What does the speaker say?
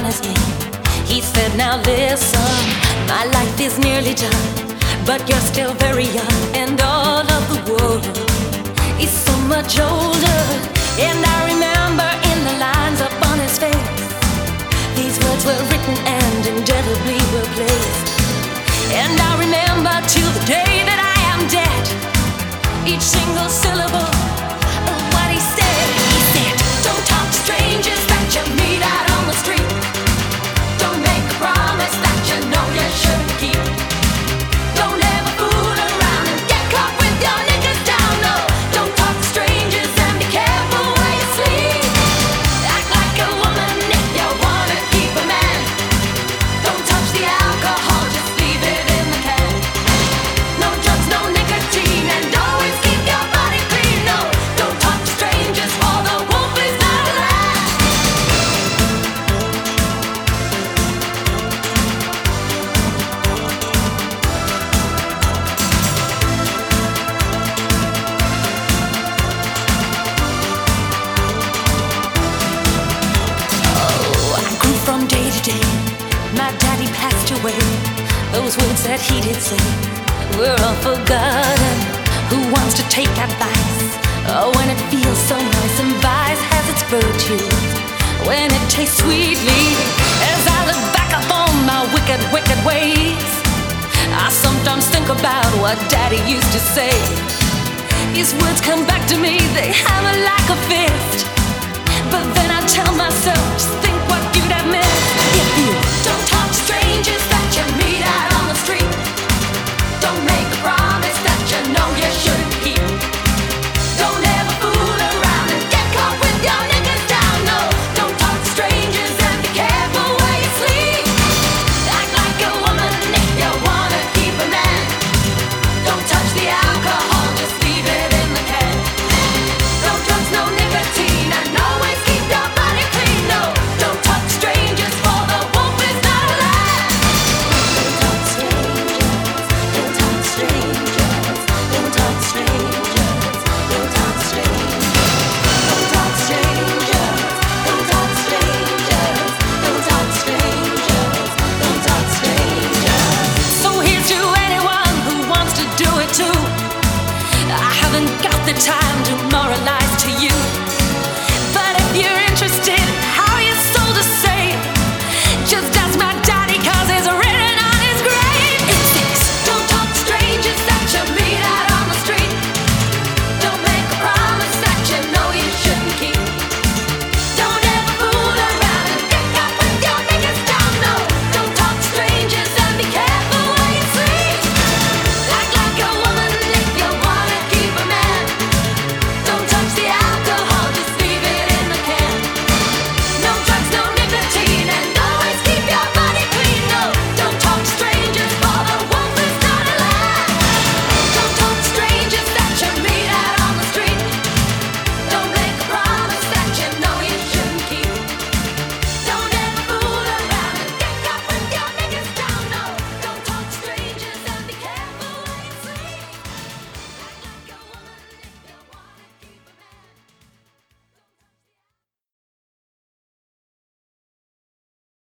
on his knee. He said, now listen, my life is nearly done, but you're still very young, and all of the world is so much older. And I remember in the lines up on his face, these words were written and indelibly were placed. And I remember till the day that I am dead, each single syllable of what he said. He said, don't talk to strangers that you meet out on the street. Don't make a promise that you know you shouldn't keep. Don't ever fool around and get caught with your knickers down. No, don't talk to strangers and be careful where you sleep. Act like a woman if you wanna keep a man. Don't touch the alcohol, just leave it in the can. No drugs, no nicotine, and always keep your body clean. No, don't talk to strangers, for the wolf is not alive. Oh, I grew from day to day. My daddy passed away. Those words that he did say were all forgotten. Who wants to take advice? Oh, when it feels so nice and vice has its virtues. When it tastes sweetly, as I look back upon my wicked, wicked ways, I sometimes think about what Daddy used to say. His words come back to me, they hammer like a fist. But then